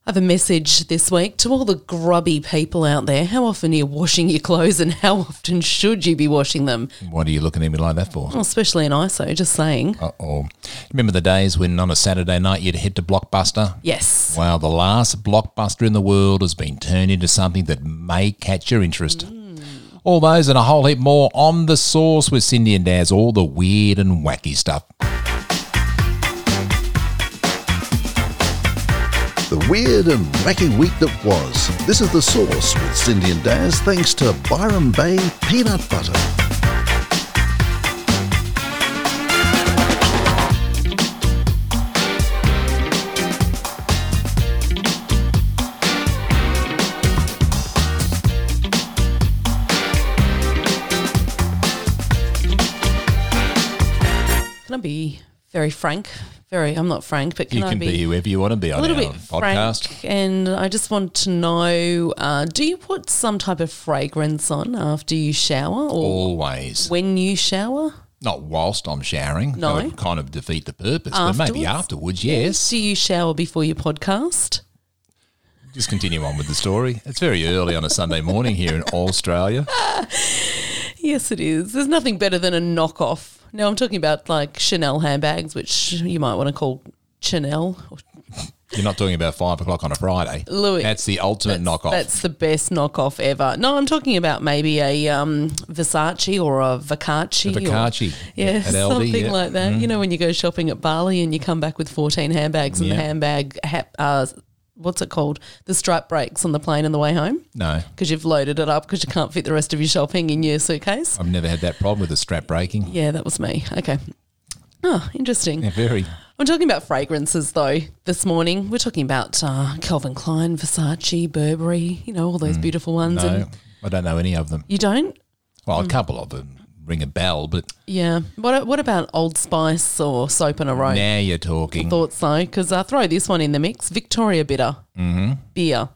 I have a message this week to all the grubby people out there. How often are you washing your clothes and how often should you be washing them? What are you looking at me like that for? Well, especially in ISO, just saying. Uh-oh. Remember the days when on a Saturday night you'd head to Blockbuster? Yes. Well, the last Blockbuster in the world has been turned into something that may catch your interest. All those and a whole heap more on The Source with Cindy and Daz, all the weird and wacky stuff. The weird and wacky week that was. This is The Source with Cindy and Daz, thanks to Byron Bay Peanut Butter. Can I be very frank? I'm not frank, but You can be whoever you want to be on a little our bit podcast. frank, and I just want to know, do you put some type of fragrance on after you shower or Always. when you shower? Not whilst I'm showering. No. That would kind of defeat the purpose. But maybe afterwards, yes. Do you shower before your podcast? Just continue on with the story. It's very early on a Sunday morning here in Australia. Yes, it is. There's nothing better than a knockoff. Now, I'm talking about like Chanel handbags, which you might want to call Chanel. You're not talking about 5 o'clock on a Friday. Louis. That's the ultimate knockoff. That's the best knockoff ever. No, I'm talking about maybe a Versace or a Versace. Versace. Yeah, at Aldi, something like that. Mm. You know, when you go shopping at Bali and you come back with 14 handbags and the handbag, what's it called? The strap breaks on the plane on the way home? No. Because you've loaded it up because you can't fit the rest of your shopping in your suitcase? I've never had that problem with the strap breaking. Yeah, that was me. Okay. Oh, interesting. Yeah, very. I'm talking about fragrances, though, this morning. We're talking about Calvin Klein, Versace, Burberry, you know, all those beautiful ones. No, And I don't know any of them. you don't? Well, a couple of them ring a bell, but Yeah. What about Old Spice or Soap and Aroma? now you're talking. Thought so, because throw this one in the mix. Victoria Bitter. Beer.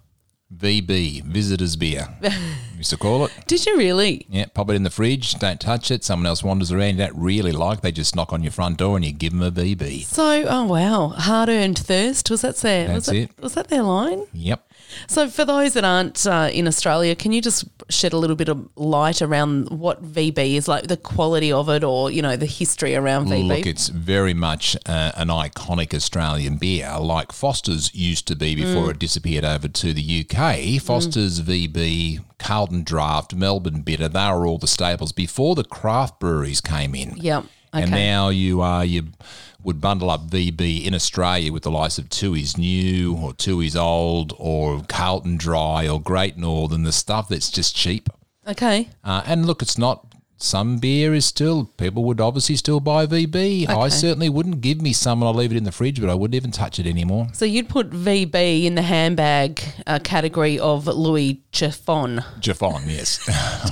VB, visitor's beer, used to call it. Did you really? Yeah, pop it in the fridge, don't touch it. Someone else wanders around you don't really like. They just knock on your front door and you give them a VB. So, oh wow, hard-earned thirst. Was that their? That's it. Was that their line? Yep. So, for those that aren't in Australia, can you just shed a little bit of light around what VB is, like the quality of it, or you know the history around VB? Look, it's very much an iconic Australian beer, like Foster's used to be before it disappeared over to the UK. Foster's VB, Carlton Draft, Melbourne Bitter, they were all the staples before the craft breweries came in. Yep. Okay. And now you would bundle up VB in Australia with the likes of Tooheys New or Tooheys Old or Carlton Dry or Great Northern, the stuff that's just cheap. Okay. And look, it's not. Some beer is still, people would obviously still buy VB. I certainly wouldn't. Give me some and I'll leave it in the fridge, but I wouldn't even touch it anymore. So you'd put VB in the handbag category of Louis Chiffon. Chiffon, yes.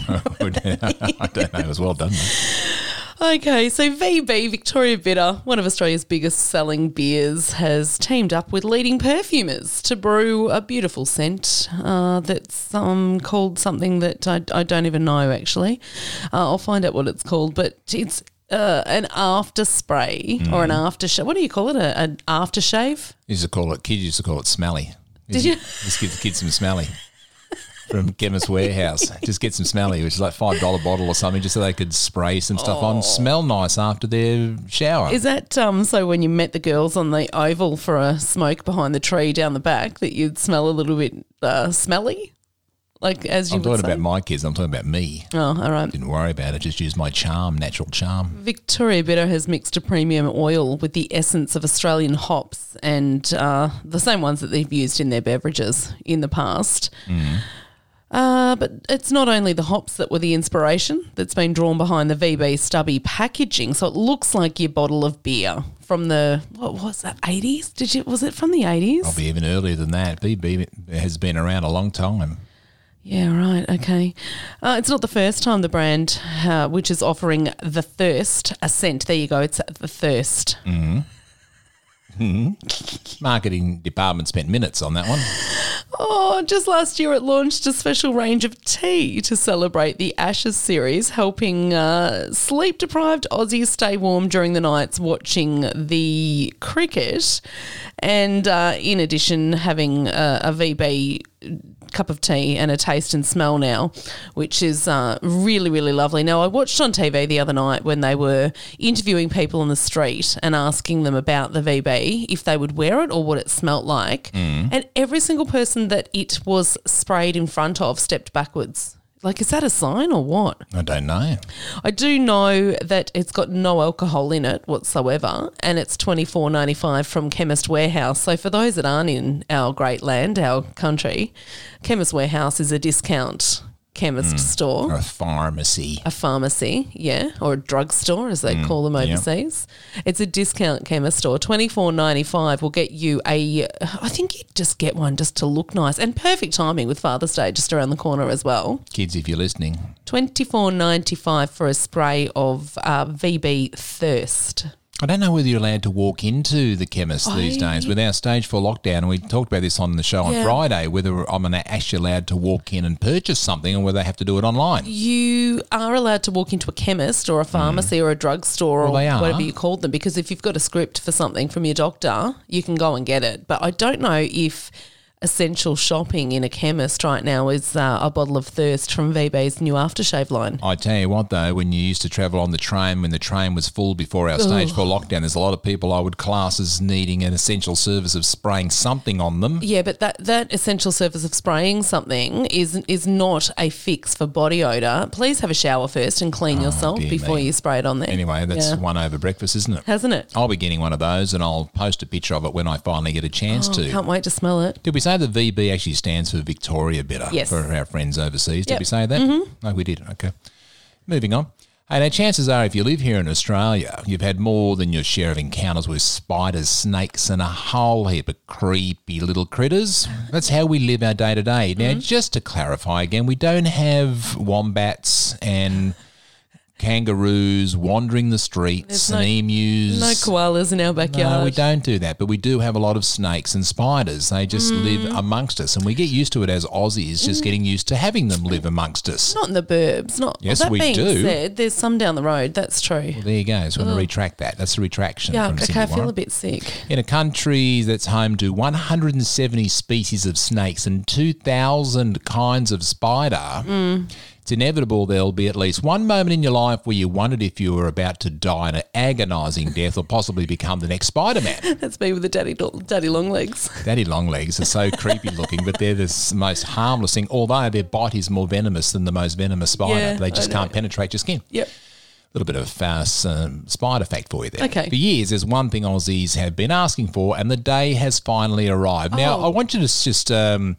I don't know. It was well done, mate. Okay, so VB, Victoria Bitter, one of Australia's biggest selling beers, has teamed up with leading perfumers to brew a beautiful scent that's called something that I don't even know, actually. I'll find out what it's called, but it's an after spray or an aftershave. What do you call it, an aftershave? Kids used to call it smelly. Did you? Just give the kids some smelly. From Chemist Warehouse. Just get some smelly, which is like $5 bottle or something, just so they could spray some stuff on. Smell nice after their shower. Is that so when you met the girls on the Oval for a smoke behind the tree down the back that you'd smell a little bit smelly? Like as you I'm would talking say? about my kids. I'm talking about me. Oh, all right. Didn't worry about it. Just use my charm, natural charm. Victoria Bitter has mixed a premium oil with the essence of Australian hops and the same ones that they've used in their beverages in the past. But it's not only the hops that were the inspiration that's been drawn behind the VB stubby packaging. So it looks like your bottle of beer from the, what was that, 80s? Was it from the 80s? I'll be even earlier than that. VB has been around a long time. Yeah, right, okay. It's not the first time the brand, which is offering The Thirst, a scent. There you go, it's The Thirst. Marketing department spent minutes on that one. Oh, just last year it launched a special range of tea to celebrate the Ashes series, helping sleep-deprived Aussies stay warm during the nights watching the cricket. And in addition, having a VB cup of tea and a taste and smell now, which is really, really lovely. Now, I watched on TV the other night when they were interviewing people on the street and asking them about the VB, if they would wear it or what it smelt like. And every single person that it was sprayed in front of stepped backwards. Like, is that a sign or what? I don't know. I do know that it's got no alcohol in it whatsoever, and it's $24.95 from Chemist Warehouse. So for those that aren't in our great land, our country, Chemist Warehouse is a discount chemist store. Or a pharmacy. A pharmacy, yeah, or a drugstore as they call them overseas. It's a discount chemist store. $24.95 will get you I think you just get one just to look nice, and perfect timing with Father's Day just around the corner as well. Kids, if you're listening. $24.95 for a spray of VB Thirst. I don't know whether you're allowed to walk into the chemist these days with our stage 4 lockdown. And we talked about this on the show on Friday, whether I'm actually allowed to walk in and purchase something or whether they have to do it online. You are allowed to walk into a chemist or a pharmacy or a drugstore or whatever you called them, because if you've got a script for something from your doctor, you can go and get it. But I don't know if essential shopping in a chemist right now is a bottle of Thirst from VB's new aftershave line. I tell you what, though, when you used to travel on the train, when the train was full before our stage 4 lockdown, there's a lot of people I would class as needing an essential service of spraying something on them. Yeah, but that essential service of spraying something is not a fix for body odour. Please have a shower first and clean yourself before you spray it on there. Anyway, that's one over breakfast, isn't it? Hasn't it? I'll be getting one of those and I'll post a picture of it when I finally get a chance to. Can't wait to smell it. Did we say the VB actually stands for Victoria Bitter for our friends overseas? Did we say that? No, we did. Okay. Moving on. Hey, now chances are if you live here in Australia, you've had more than your share of encounters with spiders, snakes and a whole heap of creepy little critters. That's how we live our day to day. Now, just to clarify again, we don't have wombats and kangaroos wandering the streets and emus. No koalas in our backyard. No, we don't do that, but we do have a lot of snakes and spiders. They just live amongst us, and we get used to it as Aussies, just getting used to having them live amongst us. Not in the burbs. Yes, that we being do. Said, there's some down the road. That's true. Well, there you go. So I'm going to retract that. That's a retraction from Cindy I feel Warren. a bit sick. In a country that's home to 170 species of snakes and 2,000 kinds of spider, it's inevitable there'll be at least one moment in your life where you wondered if you were about to die an agonising death or possibly become the next Spider-Man. That's me with the daddy long legs. Daddy long legs are so creepy looking, but they're the most harmless thing, although their bite is more venomous than the most venomous spider. Yeah, They just can't penetrate your skin. Yep. Little bit of a fast spider fact for you there. Okay. For years, there's one thing Aussies have been asking for, and the day has finally arrived. Now, I want you to just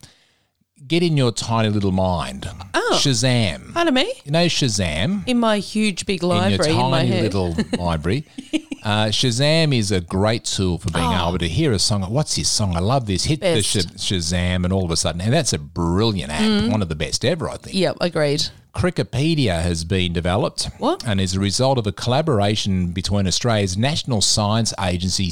get in your tiny little mind. Shazam. Pardon me? You know Shazam? In my huge big library in your in my tiny head. little library. Shazam is a great tool for being able to hear a song. What's this song? I love this. Hit Best. the Shazam and all of a sudden, and that's a brilliant app. One of the best ever, I think. Yep, agreed. Crickpedia has been developed. What? And is a result of a collaboration between Australia's National Science Agency,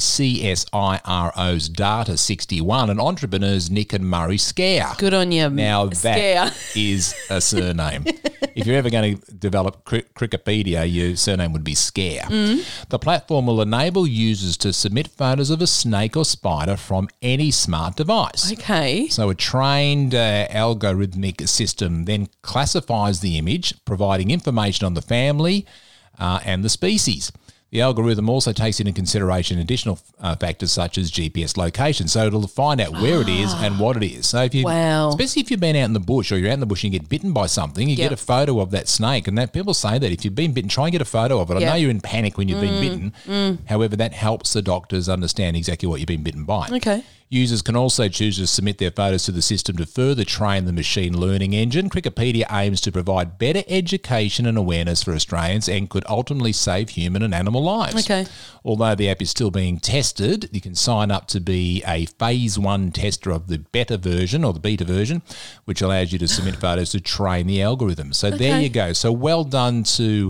CSIRO's Data 61, and entrepreneurs Nick and Murray Scare. Good on you. Now Scare. that is a surname. If you're ever going to develop Crickpedia, your surname would be Scare. The platform will enable users to submit photos of a snake or spider from any smart device. Okay. So a trained algorithmic system then classifies the image, providing information on the family and the species. The algorithm also takes into consideration additional factors such as GPS location, so it'll find out where it is and what it is. So if you, especially if you've been out in the bush or you're out in the bush and you get bitten by something, you get a photo of that snake, and that people say that if you've been bitten, try and get a photo of it. I know you're in panic when you've been bitten. However, that helps the doctors understand exactly what you've been bitten by. Okay. Users can also choose to submit their photos to the system to further train the machine learning engine. Crickpedia aims to provide better education and awareness for Australians and could ultimately save human and animal lives. Okay. Although the app is still being tested, you can sign up to be a phase 1 tester of the beta version or the beta version, which allows you to submit photos to train the algorithm. So there you go. So well done to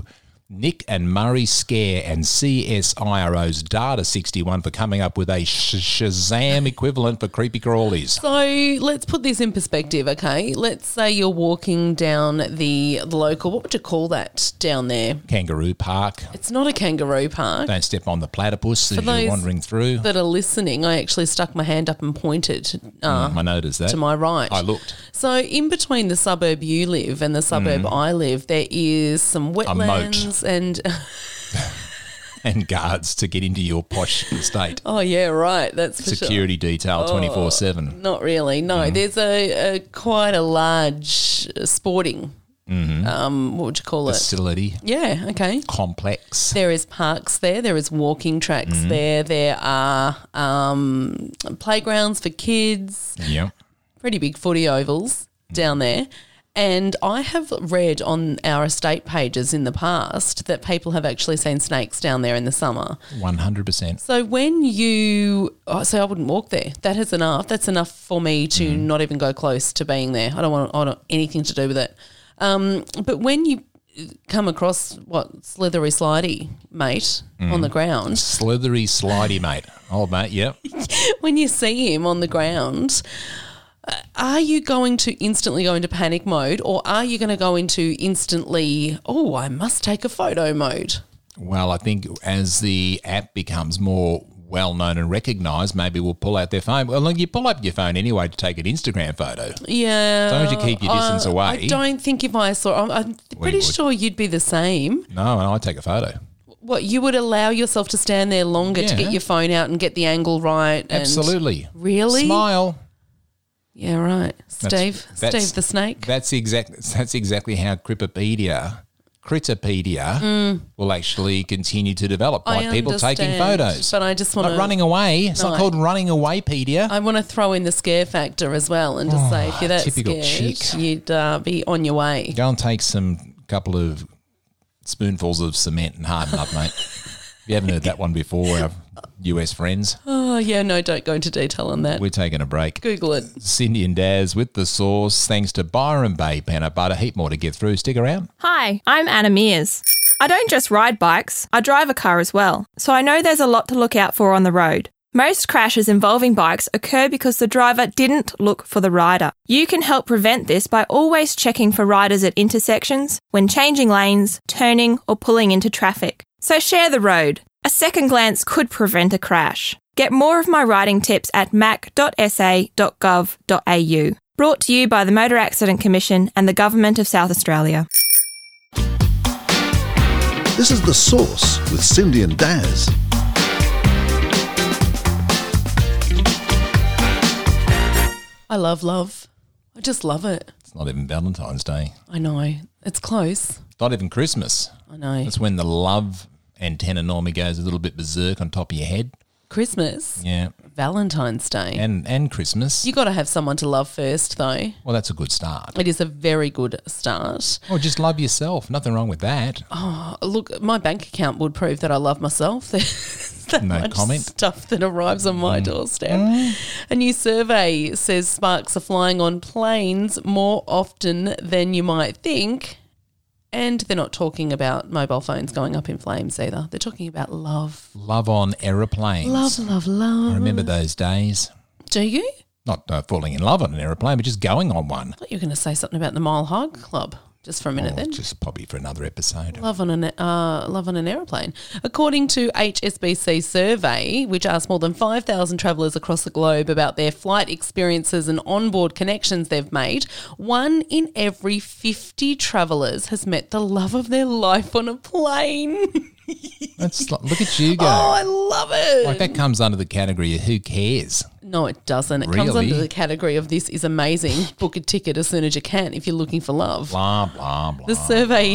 Nick and Murray Scare and CSIRO's Data 61 for coming up with a Shazam equivalent for creepy crawlies. So let's put this in perspective, okay? Let's say you're walking down the local, what would you call that down there? Kangaroo Park. It's not a kangaroo park. Don't step on the platypus as those you're wandering through. That are listening, I actually stuck my hand up and pointed I noticed that. to my right. I looked. So in between the suburb you live and the suburb I live, there is some wetlands and And guards to get into your posh estate. oh yeah, right. That's for Security detail 24/7. sure. Not really. No, there's a quite a large sporting. What would you call it? Facility. Yeah. Okay. Complex. There is parks there. There is walking tracks there. There are playgrounds for kids. Yep. Pretty big footy ovals down there. And I have read on our estate pages in the past that people have actually seen snakes down there in the summer. 100%. So when you I wouldn't walk there. That is enough. That's enough for me to not even go close to being there. I don't want anything to do with it. But when you come across slithery slidey mate on the ground, Slithery slidey, mate. Old mate, yep. when you see him on the ground, are you going to instantly go into panic mode, or are you going to go into instantly, I must take a photo mode? Well, I think as the app becomes more well-known and recognised, maybe we'll pull out their phone. Well, look, you pull up your phone anyway to take an Instagram photo. Yeah. As long as you keep your distance away. I don't think if I saw, I'm pretty would. sure you'd be the same. No, and I'd take a photo. What, you would allow yourself to stand there longer to Yeah. get your phone out and get the angle right? Absolutely. Really? Smile. Yeah, right. Steve the snake. That's exactly how Critterpedia will actually continue to develop by I people taking understand, photos. but I just want Not to running away. It's not called running away, Pedia. I want to throw in the scare factor as well and just say if you're that typical scared, chick. you'd be on your way. Go and take some couple of spoonfuls of cement and harden up, mate. If you haven't heard that one before, our US friends, Oh, yeah, no, don't go into detail on that. we're taking a break. Google it. Cindy and Daz with the sauce, thanks to Byron Bay Peanut Butter. Heap more to get through. Stick around. Hi, I'm Anna Mears. I don't just ride bikes, I drive a car as well, so I know there's a lot to look out for on the road. Most crashes involving bikes occur because the driver didn't look for the rider. You can help prevent this by always checking for riders at intersections, when changing lanes, turning or pulling into traffic. So share the road. A second glance could prevent a crash. Get more of my riding tips at mac.sa.gov.au. Brought to you by the Motor Accident Commission and the Government of South Australia. This is The Source with Cindy and Daz. I love love. I just love it. It's not even Valentine's Day. I know. It's close. It's not even Christmas. I know. That's when the love antenna normally goes a little bit berserk on top of your head. Christmas. Yeah. Valentine's Day. And Christmas. You got to have someone to love first, though. Well, that's a good start. It is a very good start. Or just love yourself. Nothing wrong with that. Look, my bank account would prove that I love myself. There's that No much comment. stuff that arrives on my doorstep. A new survey says sparks are flying on planes more often than you might think. And they're not talking about mobile phones going up in flames either. They're talking about love. Love on aeroplanes. Love, love, love. I remember those days. Do you? Not falling in love on an aeroplane, but just going on one. I thought you were going to say something about the Mile High Club just for a minute then. Just probably for another episode. Love on an aeroplane. According to HSBC survey, which asked more than 5,000 travellers across the globe about their flight experiences and onboard connections they've made, 1 in every 50 travellers has met the love of their life on a plane. Look at you go. Oh, I love it. Like that comes under the category of who cares. No, it doesn't. It comes Really? under the category of this is amazing. Book a ticket as soon as you can if you're looking for love. Blah, blah, blah. The survey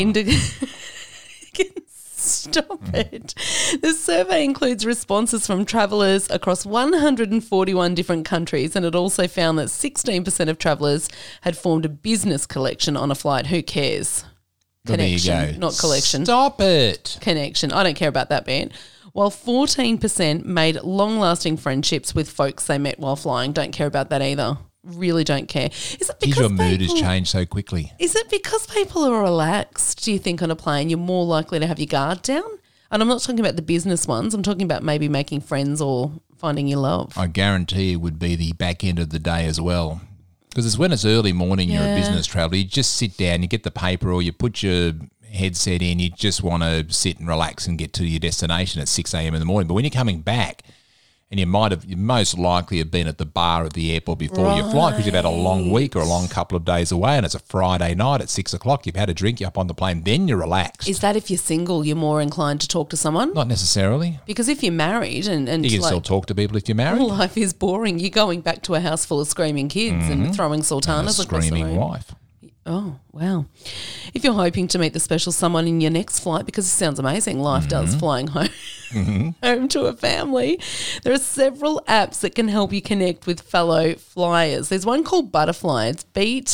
Stop it. The survey includes responses from travellers across 141 different countries, and it also found that 16% of travellers had formed a business collection on a flight. Who cares? Well, there you Connection, go. not collection. Stop it. Connection. I don't care about that bit. While 14% made long-lasting friendships with folks they met while flying. Don't care about that either. really don't care. Is it Because because your mood has people- changed so quickly. Is it because people are relaxed, do you think, on a plane, you're more likely to have your guard down? And I'm not talking about the business ones. I'm talking about maybe making friends or finding your love. I guarantee it would be the back end of the day as well. Because it's when it's early morning, you're a Yeah. business traveller, you just sit down, you get the paper or you put your headset in, you just want to sit and relax and get to your destination at 6 a.m. in the morning. But when you're coming back, and you most likely have been at the bar at the airport before your flight because you've had a long week or a long couple of days away and it's a Friday night at 6 o'clock, you've had a drink, you're up on the plane, then you're relaxed. Is that if you're single, you're more inclined to talk to someone? Not necessarily. Because if you're married and You can still talk to people if you're married. life is boring, you're going back to a house full of screaming kids and throwing And a sultanas across the screaming room. wife. Oh, wow. If you're hoping to meet the special someone in your next flight, because it sounds amazing, life does flying home, home to a family, there are several apps that can help you connect with fellow flyers. There's one called Butterfly. It's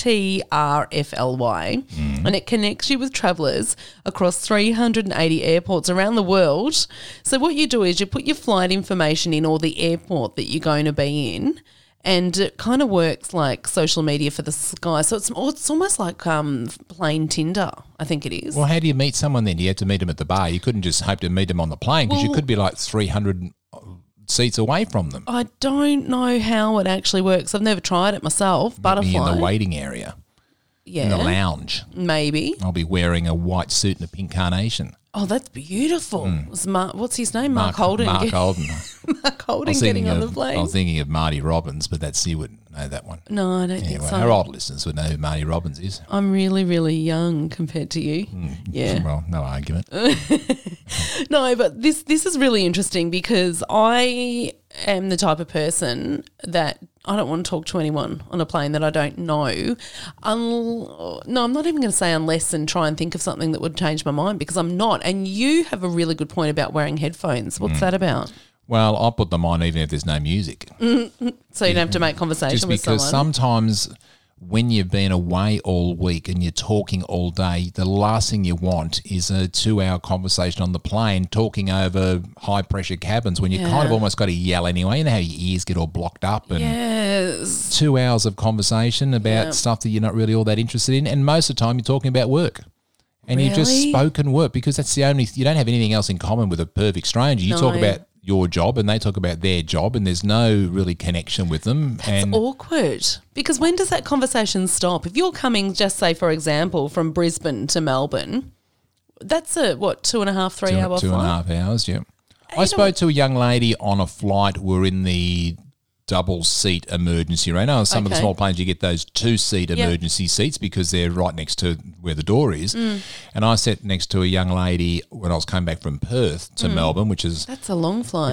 BTRFLY, and it connects you with travellers across 380 airports around the world. So what you do is you put your flight information in or the airport that you're going to be in, and it kind of works like social media for the sky. So it's almost like plain Tinder, I think it is. Well, how do you meet someone then? Do you have to meet them at the bar? You couldn't just hope to meet them on the plane because you Well- could be like 300 seats away from them. I don't know how it actually works. I've never tried it myself. Be Butterfly. in the waiting area, in the yeah, lounge. maybe. I'll be wearing a white suit and a pink carnation. Oh, that's beautiful. Was what's his name? Mark Holden. Mark Holden. Mark I Holden was getting thinking on the of- plane. I was thinking of Marty Robbins, but you wouldn't know that one. No, I don't think Anyway, so. our old listeners would know who Marty Robbins is. I'm really, really young compared to you. Yeah. Well, no argument. No, but this is really interesting because I am the type of person that I don't want to talk to anyone on a plane that I don't know. No, I'm not even going to say unless and try and think of something that would change my mind because I'm not. And you have a really good point about wearing headphones. What's that about? Well, I'll put them on even if there's no music. So you don't have to make conversation Just with because someone. sometimes when you've been away all week and you're talking all day, the last thing you want is a 2-hour conversation on the plane talking over high-pressure cabins when you kind of almost got to yell anyway. You know how your ears get all blocked up and Yes. 2 hours of conversation about stuff that you're not really all that interested in. And most of the time you're talking about work. And you've just Really? spoken work because that's the only – you don't have anything else in common with a perfect stranger. You talk No. about your job and they talk about their job and there's no really connection with them. It's awkward because when does that conversation stop? If you're coming, just say, for example, from Brisbane to Melbourne, that's a, 2.5, 3 hour flight? 2.5 hours, yeah. I know spoke to a young lady on a flight. We're in the double-seat emergency room. Now, some of the Okay. small planes, you get those 2-seat emergency seats because they're right next to where the door is. And I sat next to a young lady when I was coming back from Perth to Melbourne, which is That's a long flight.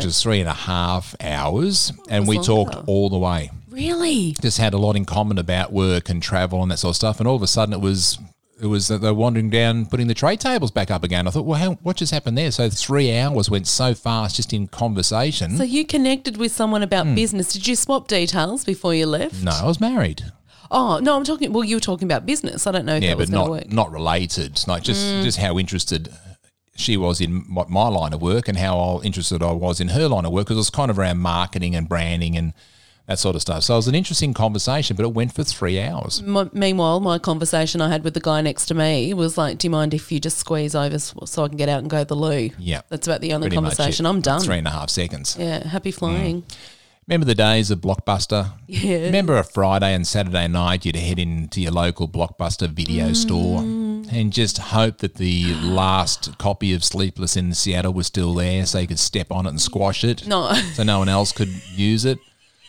3.5 hours, and was we talked longer. all the way. Really? Just had a lot in common about work and travel and that sort of stuff. And all of a sudden, it was that they were wandering down, putting the tray tables back up again. I thought, well, what just happened there? So 3 hours went so fast just in conversation. So you connected with someone about business. Did you swap details before you left? No, I was married. Oh, no, I'm talking, well, you were talking about business. I don't know if Yeah, that was but going to work. not related. Like just how interested she was in my line of work and how interested I was in her line of work because it was kind of around marketing and branding and that sort of stuff. So it was an interesting conversation, but it went for 3 hours. Meanwhile, my conversation I had with the guy next to me was like, do you mind if you just squeeze over so I can get out and go to the loo? Yeah. That's about the only Pretty much conversation. it. I'm done. 3.5 seconds. Yeah, happy flying. Remember the days of Blockbuster? Yeah. Remember a Friday and Saturday night you'd head into your local Blockbuster video store and just hope that the last copy of Sleepless in Seattle was still there so you could step on it and squash it No. so no one else could use it.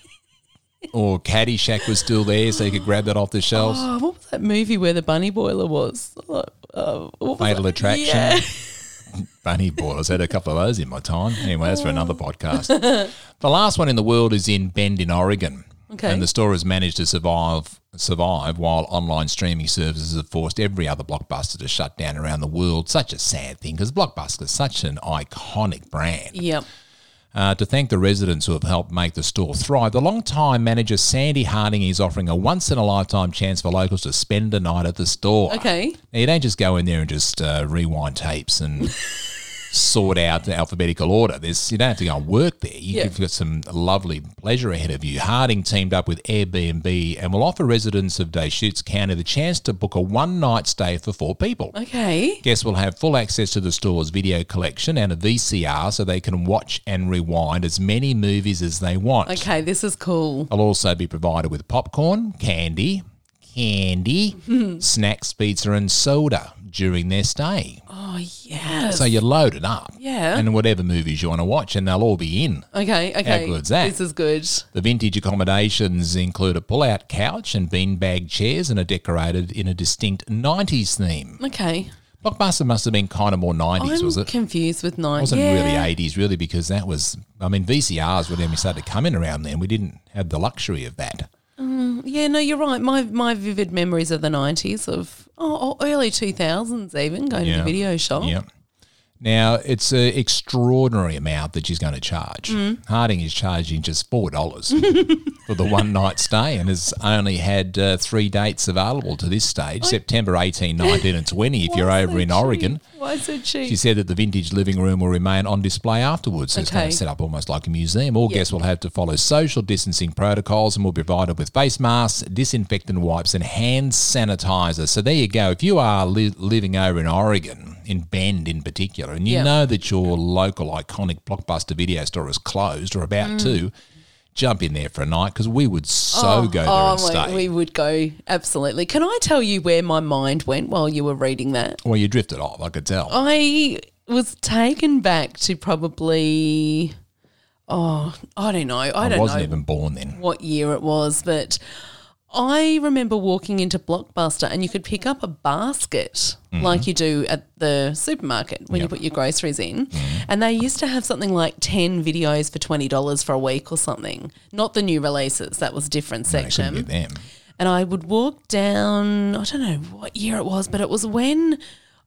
Or Caddyshack was still there so you could grab that off the shelves. Oh, what was that movie where the bunny boiler was? What was Fatal that? Attraction. Yeah. Bunny boilers. Had a couple of those in my time. Anyway, that's for another podcast. The last one in the world is in Bend in Oregon. Okay. And the store has managed to survive while online streaming services have forced every other Blockbuster to shut down around the world. Such a sad thing because Blockbuster is such an iconic brand. Yep. To thank the residents who have helped make the store thrive, the long-time manager Sandy Harding is offering a once-in-a-lifetime chance for locals to spend a night at the store. Okay. Now, you don't just go in there and just rewind tapes and sort out the alphabetical order. You don't have to go and work there. You've got some lovely pleasure ahead of you. Harding teamed up with Airbnb and will offer residents of Deschutes County the chance to book a one-night stay for 4 people. Okay. Guests will have full access to the store's video collection and a VCR so they can watch and rewind as many movies as they want. Okay, this is cool. They'll also be provided with popcorn, candy, snacks, pizza and soda during their stay. Oh, yes. So you're loaded up. Yeah. And whatever movies you want to watch, and they'll all be in. Okay. How good's that? This is good. The vintage accommodations include a pull-out couch and beanbag chairs and are decorated in a distinct 90s theme. Okay. Blockbuster must have been kind of more 90s, was I'm it? confused with 90s. It wasn't really 80s, really, because that was, VCRs when we started to come in around then. We didn't have the luxury of that. Yeah, no, you're right. My vivid memories of the 90s, of early 2000s even, going to the video shop. Yeah. Now, it's an extraordinary amount that she's going to charge. Harding is charging just $4 for the one-night stay and has only had 3 dates available to this stage, September 18, 19 and 20 if you're over in Oregon. Why so cheap? She said that the vintage living room will remain on display afterwards. So it's going to set up almost like a museum. All guests will have to follow social distancing protocols and will be provided with face masks, disinfectant wipes and hand sanitizer. So there you go. If you are living over in Oregon, in Bend in particular, and you know that your local iconic Blockbuster video store is closed or about to, jump in there for a night because we would go there and stay. We would go, absolutely. Can I tell you where my mind went while you were reading that? Well, you drifted off, I could tell. I was taken back to probably, I don't know. I wasn't even born then. What year it was, but I remember walking into Blockbuster and you could pick up a basket like you do at the supermarket when you put your groceries in. And they used to have something like 10 videos for $20 for a week or something. Not the new releases. That was a different section. Couldn't get them. And I would walk down, I don't know what year it was, but it was when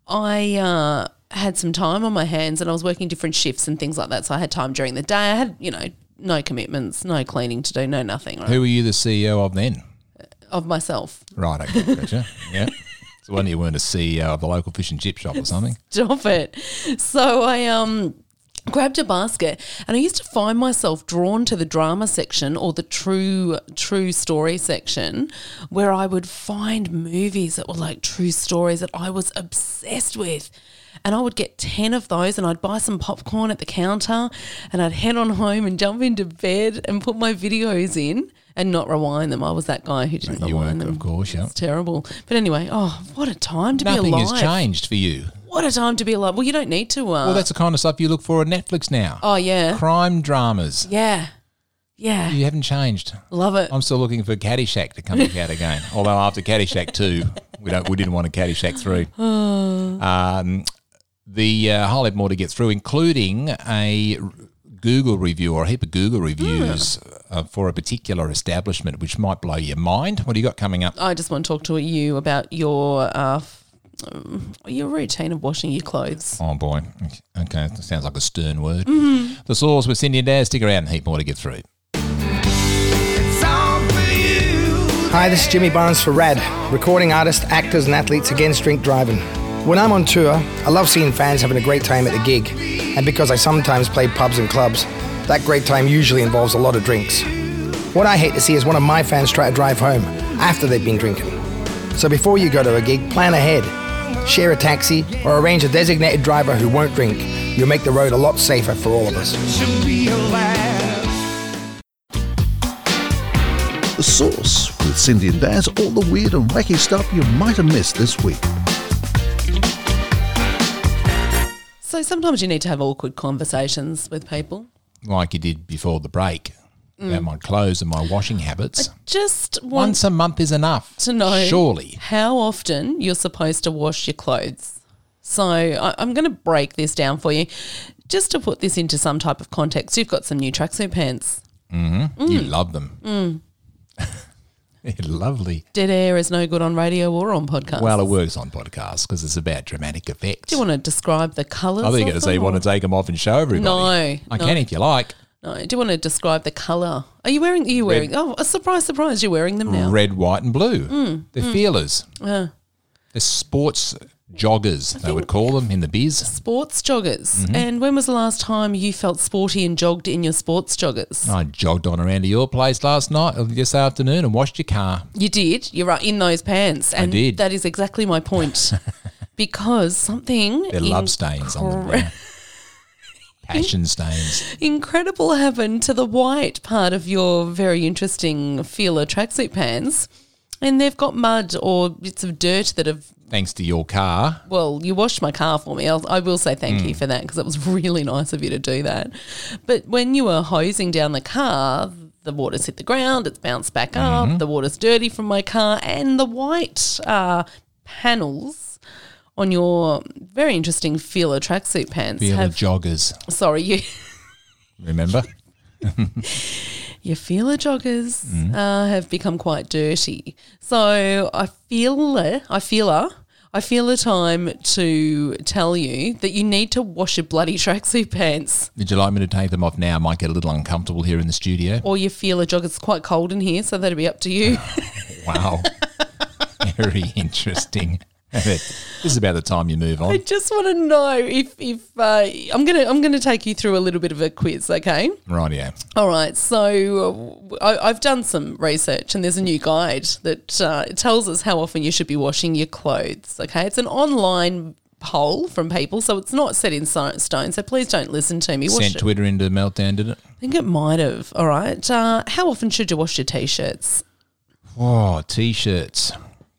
I had some time on my hands and I was working different shifts and things like that. So I had time during the day. I had, no commitments, no cleaning to do, no nothing. Right? Who were you the CEO of then? Of myself. Right, okay, gotcha. Yeah. So when you weren't a CEO of the local fish and chip shop or something? Stop it. So I grabbed a basket and I used to find myself drawn to the drama section or the true story section where I would find movies that were like true stories that I was obsessed with. And I would get 10 of those and I'd buy some popcorn at the counter and I'd head on home and jump into bed and put my videos in. And not rewind them. I was that guy who didn't rewind them. Of course, yeah. It's terrible. But anyway, what a time to be alive. Nothing has changed for you. What a time to be alive. Well, you don't need to. Well, that's the kind of stuff you look for on Netflix now. Oh, yeah. Crime dramas. Yeah. Yeah. You haven't changed. Love it. I'm still looking for Caddyshack to come back out again. Although after Caddyshack 2, we didn't want a Caddyshack 3. The whole lot more to get through, including a Google review or a heap of Google reviews for a particular establishment, which might blow your mind. What do you got coming up? I just want to talk to you about your routine of washing your clothes. Oh, boy. Okay, that sounds like a stern word. The Source with Cindy and Daz. Stick around, a heap more to get through. Hi, this is Jimmy Barnes for RAD, recording artists, actors and athletes against drink driving. When I'm on tour, I love seeing fans having a great time at the gig. And because I sometimes play pubs and clubs, that great time usually involves a lot of drinks. What I hate to see is one of my fans try to drive home after they've been drinking. So before you go to a gig, plan ahead. Share a taxi or arrange a designated driver who won't drink. You'll make the road a lot safer for all of us. The Source with Cindy and Daz, all the weird and wacky stuff you might have missed this week. So sometimes you need to have awkward conversations with people. Like you did before the break about my clothes and my washing habits. Just want Once a month is enough. to know surely how often you're supposed to wash your clothes. So I'm going to break this down for you. Just to put this into some type of context, you've got some new tracksuit pants. You love them. They're lovely. Dead air is no good on radio or on podcasts. Well, it works on podcasts because it's about dramatic effect. Do you want to describe the colours? I thought you were of going to say you them, want to take them off and show everybody. No, I can if you like. No. Do you want to describe the colour? Are you wearing? Oh, a surprise! You're wearing them now. Red, white, and blue. They're feelers. They're sports joggers, they would call them in the biz. Sports joggers. And when was the last time you felt sporty and jogged in your sports joggers? I jogged on around to your place last night, this afternoon, and washed your car. You did. You're right, in those pants. And did. that is exactly my point. Because something They're love stains on them. Yeah. Passion stains. incredible happened to the white part of your very interesting Fila tracksuit pants. And they've got mud or bits of dirt that have... Thanks to your car. Well, you washed my car for me. I will say thank you for that because it was really nice of you to do that. But when you were hosing down the car, the water's hit the ground, it's bounced back up, the water's dirty from my car, and the white panels on your very interesting Fila tracksuit pants Fila joggers. Sorry, you... Remember? Your Fila joggers have become quite dirty. So I feel a time to tell you that you need to wash your bloody tracksuit pants. Would you like me to take them off now? I might get a little uncomfortable here in the studio. Or your Fila joggers. It's quite cold in here, so that'll be up to you. Wow. Very interesting. This is about the time you move on. I just want to know if I'm gonna take you through a little bit of a quiz, okay? Rightio. All right, so I've done some research and there's a new guide that tells us how often you should be washing your clothes, okay? It's an online poll from people, so it's not set in stone, so please don't listen to me. Sent Twitter into meltdown, did it? I think it might have, all right. How often should you wash your T-shirts? Oh, T-shirts.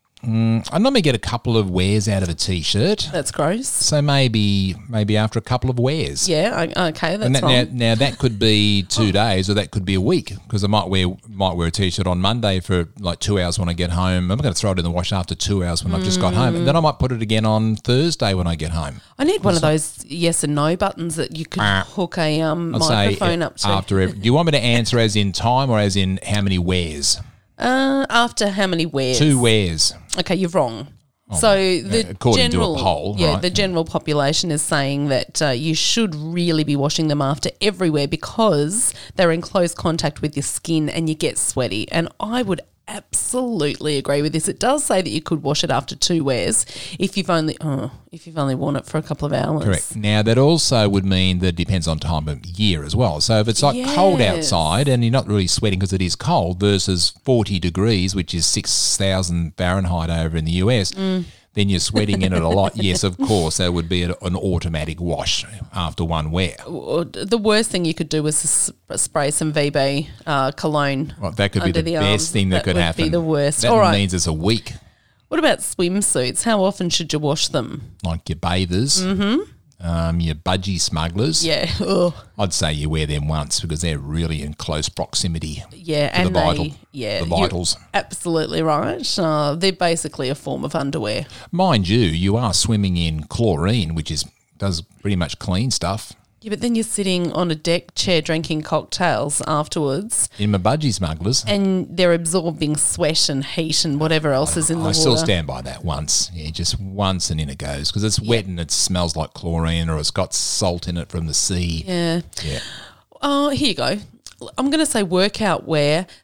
I normally get a couple of wears out of a T-shirt. That's gross. So maybe after a couple of wears. Yeah, okay, that's And fine. now that could be 2 days or that could be a week because I might wear a T-shirt on Monday for like 2 hours when I get home. I'm going to throw it in the wash after 2 hours when I've just got home. And then I might put it again on Thursday when I get home. I need one of those yes and no buttons that you could hook a I'd microphone say up to. after do you want me to answer as in time or as in how many wears? After how many wears? 2 wears. Okay, you're wrong. So the according to a general, poll, yeah, right? the general population is saying that you should really be washing them after everywhere because they're in close contact with your skin and you get sweaty. And I would absolutely agree with this. It does say that you could wash it after 2 wears if you've only worn it for a couple of hours. Correct. Now, that also would mean that it depends on time of year as well. So if it's like cold Yes. outside and you're not really sweating because it is cold versus 40 degrees, which is 6,000 Fahrenheit over in the US, then you're sweating in it a lot. Yes, of course, that would be an automatic wash after one wear. The worst thing you could do was spray some VB cologne. Well, that could be under the arm. best thing that could would happen. be the worst. That All right. means it's a week, What about swimsuits? How often should you wash them? like your bathers, your budgie smugglers. Yeah. Ugh. I'd say you wear them once because they're really in close proximity. Yeah, To and the vital- the the vitals. You're absolutely right. They're basically a form of underwear. Mind you are swimming in chlorine, which does pretty much clean stuff. Yeah, but then you're sitting on a deck chair drinking cocktails afterwards, In my budgie smugglers, and they're absorbing sweat and heat and whatever else is in the I water. still stand by that once. Yeah, just once and in it goes because it's wet and it smells like chlorine or it's got salt in it from the sea. Yeah. Yeah. Oh, here you go. I'm going to say workout wear /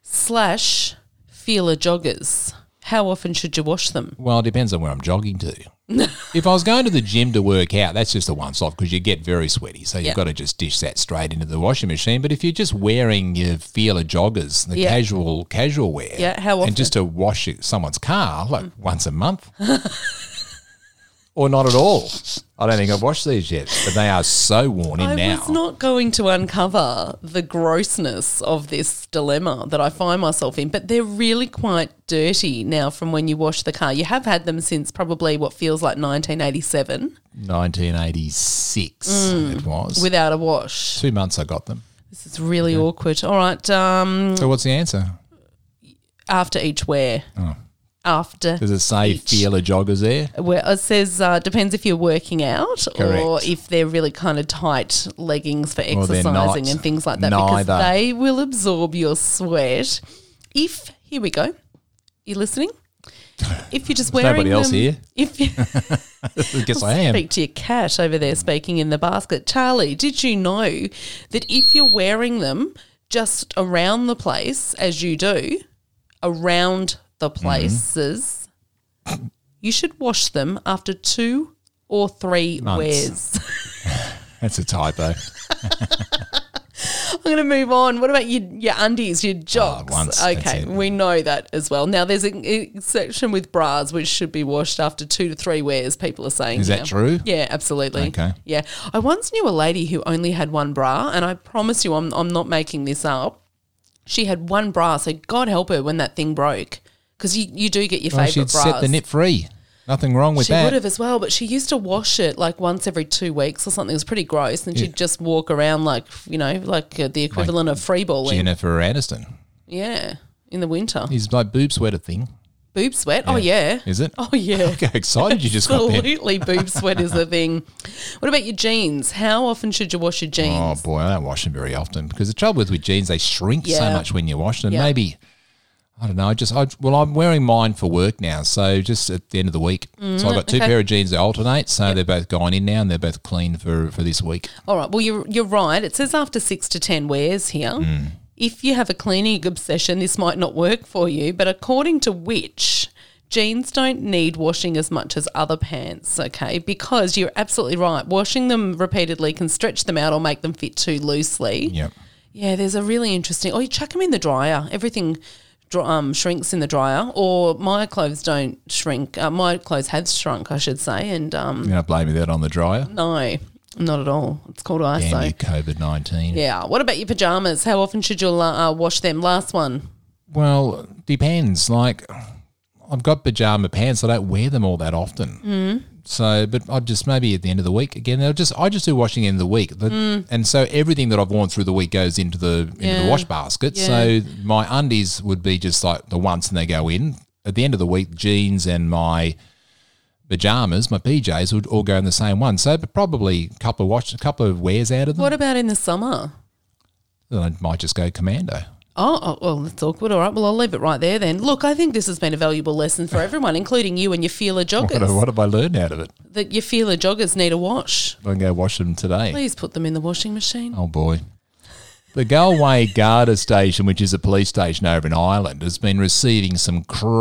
Fila joggers. How often should you wash them? Well, it depends on where I'm jogging to. If I was going to the gym to work out, that's just a once-off because you get very sweaty. So you've Yeah. got to just dish that straight into the washing machine. But if you're just wearing your Fila joggers, the Yeah. casual wear, Yeah, how often? and just to wash someone's car, like once a month, or not at all. I don't think I've washed these yet, but they are so worn in I now. was not going to uncover the grossness of this dilemma that I find myself in, but they're really quite dirty now from when you wash the car. You have had them since probably what feels like 1987 1986 it was. without a wash. 2 months I got them. This is really awkward. All right, So what's the answer? after each wear. After Does it say each Fila joggers there? Well, it says depends if you're working out or Correct. if they're really kind of tight leggings for Well, they're exercising not. and things like that because Neither. they will absorb your sweat. Here we go. You listening? If you're just wearing nobody else them- here. If you I guess I am. speak to your cat over there speaking in the basket. Charlie, did you know that if you're wearing them just around the place as you do, around the places, you should wash them after 2 or 3 Months. wears. That's a typo. I'm going to move on. What about your undies, your jocks? once, that's Okay, it. we know that as well. Now, there's a section with bras which should be washed after 2 to 3 wears, people are saying. Is that here. true? Yeah, absolutely. Okay. Yeah. I once knew a lady who only had one bra, and I promise you I'm not making this up. She had one bra, so God help her when that thing broke, because you do get your Well, favourite she'd bras. set the knit free. Nothing wrong with She that. would have as well, but she used to wash it like once every 2 weeks or something. It was pretty gross, and she'd just walk around like, the equivalent of free balling. Jennifer Aniston. Yeah, in the winter. He's like boob sweater thing. Boob sweat? Oh, yeah. Is it? Oh, yeah. Look how excited you just got there. Absolutely, boob sweat is the thing. What about your jeans? How often should you wash your Oh, jeans? boy, I don't wash them very often because the trouble with jeans, they shrink so Yeah. much when you wash them. Yeah. Maybe, I don't know, I'm wearing mine for work now, so just at the end of the week. So I've got 2 okay. pair of jeans that alternate, so they're both gone in now and they're both clean for this week. All right. Well, you're right. It says after 6 to 10 wears here. Hmm. If you have a cleaning obsession, this might not work for you. But according to which, jeans don't need washing as much as other pants, okay? Because you're absolutely right. Washing them repeatedly can stretch them out or make them fit too loosely. Yep. Yeah, there's a really interesting – you chuck them in the dryer. Everything shrinks in the dryer, or my clothes don't shrink. My clothes have shrunk, I should say, and You're going to blame that on the dryer? no, not at all. It's called ISO. Damn you, COVID-19. Yeah. What about your pajamas? How often should you wash them? Last one. Well, depends. Like, I've got pajama pants. I don't wear them all that often. Mm. So, but I'd just maybe at the end of the week again. I just do washing in the week, and so everything that I've worn through the week goes into the Yeah. wash basket. Yeah. So my undies would be just like the once and they go in. At the end of the week, jeans and my pajamas, my PJs would all go in the same one. So, but probably a couple of wears out of them. What about in the summer? Then I might just go commando. Oh, well, that's awkward. All right. Well, I'll leave it right there then. Look, I think this has been a valuable lesson for everyone, including you and your feeler joggers, What have I learned out of it? that your feeler joggers need a wash. I can go wash them today. Please put them in the washing machine. Oh, boy. The Galway Garda station, which is a police station over in Ireland, has been receiving some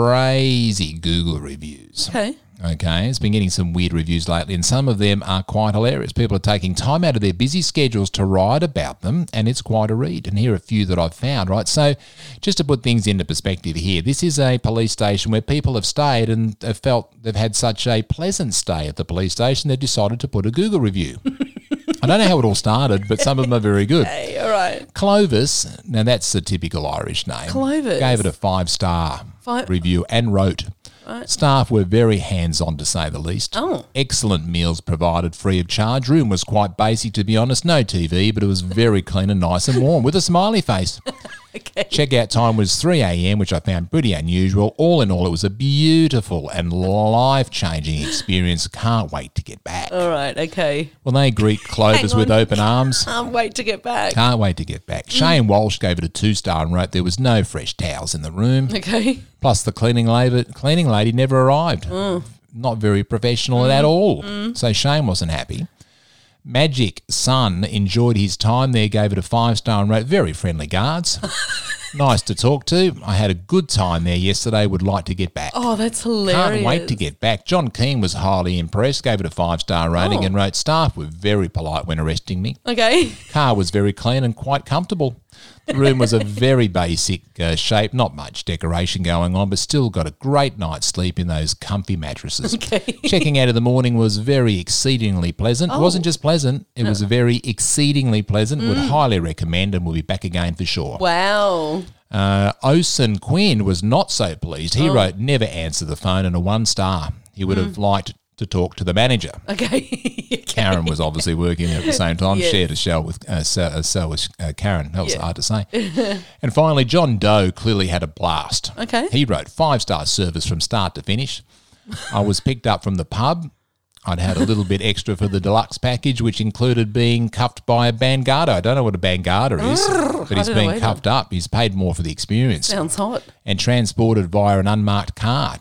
crazy Google reviews. Okay. Okay, it's been getting some weird reviews lately, and some of them are quite hilarious. People are taking time out of their busy schedules to write about them, and it's quite a read. And here are a few that I've found, right? So just to put things into perspective here, this is a police station where people have stayed and have felt they've had such a pleasant stay at the police station, they've decided to put a Google review. I don't know how it all started, but some of them are very good. Hey, all right. Clovis, now that's a typical Irish name. Clovis. Gave it a 5-star Five- review and wrote, staff were very hands-on to say the least. Oh. Excellent meals provided free of charge. Room was quite basic, to be honest. No TV, but it was very clean and nice and warm with a smiley face. Okay. Checkout time was 3 a.m, which I found pretty unusual. All in all, it was a beautiful and life-changing experience. Can't wait to get back. All right. Okay. Well, they greet Clovis Hang with on. to arms. Can't wait to get back. Can't wait to get back. Shane Walsh gave it a 2-star and wrote there was no fresh towels in the room. Okay. Plus, the cleaning lady never arrived. Not very professional at all. So Shane wasn't happy. Magic Son enjoyed his time there, gave it a 5-star and wrote, very friendly guards. Nice to talk to. I had a good time there yesterday, would like to get back. Oh, that's hilarious. Can't wait to get back. John Keane was highly impressed, gave it a 5-star rating and wrote, staff were very polite when arresting me. Okay. Car was very clean and quite comfortable. The room was a very basic shape, not much decoration going on, but still got a great night's sleep in those comfy mattresses. Okay. Checking out of the morning was very exceedingly pleasant. It wasn't just pleasant, it was very exceedingly pleasant. Would highly recommend and we'll be back again for sure. Wow. Osen Quinn was not so pleased. He wrote, never answer the phone and a 1-star. He would have liked to talk to the manager. Okay. Karen was obviously working at the same time, Yes. shared a cell with Karen. That was hard to say. And finally, John Doe clearly had a blast. Okay. He wrote 5-star service from start to finish. I was picked up from the pub. I'd had a little bit extra for the deluxe package, which included being cuffed by a Bangarda. I don't know what a Bangarda is, but he's don't know being either. cuffed up. He's paid more for the experience. Sounds hot. And transported via an unmarked car.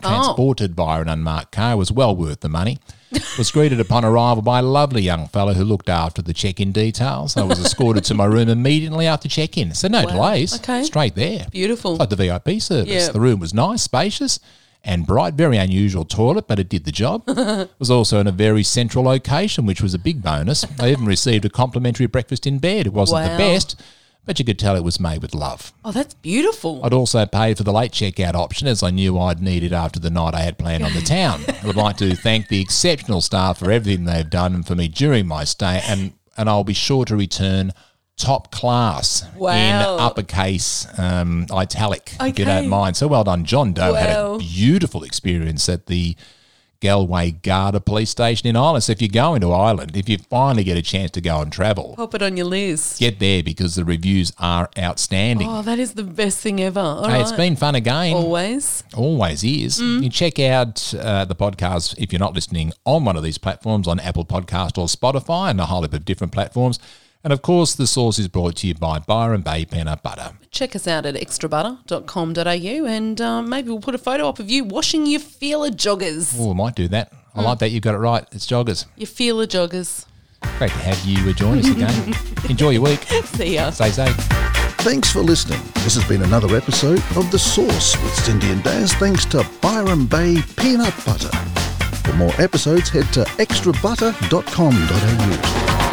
Was well worth the money. Was greeted upon arrival by a lovely young fellow who looked after the check-in details. I was escorted to my room immediately after check-in. So no delays. Okay. Straight there. Beautiful. Like the VIP service. Yeah. The room was nice, spacious, and bright. Very unusual toilet, but it did the job. It was also in a very central location, which was a big bonus. I even received a complimentary breakfast in bed. It wasn't the best, but you could tell it was made with love. Oh, that's beautiful. I'd also paid for the late checkout option, as I knew I'd need it after the night I had planned on the town. I would like to thank the exceptional staff for everything they've done for me during my stay, and I'll be sure to return top class in uppercase italic, if you don't mind. So well done. John Doe had a beautiful experience at the Galway Garda Police Station in Ireland. So if you go into Ireland, if you finally get a chance to go and travel, pop it on your list. Get there because the reviews are outstanding. Oh, that is the best thing ever. It's been fun again. Always is. You check out the podcast if you're not listening on one of these platforms, on Apple Podcast or Spotify, and a whole heap of different platforms. And of course, The Source is brought to you by Byron Bay Peanut Butter. Check us out at extrabutter.com.au and maybe we'll put a photo up of you washing your Feeler joggers. Oh, I might do that. I like that. You've got it right. It's joggers. Your Feeler joggers. Great to have you join us again. Enjoy your week. See ya. Stay safe. Thanks for listening. This has been another episode of The Source with Cindy and Daz, thanks to Byron Bay Peanut Butter. For more episodes, head to extrabutter.com.au.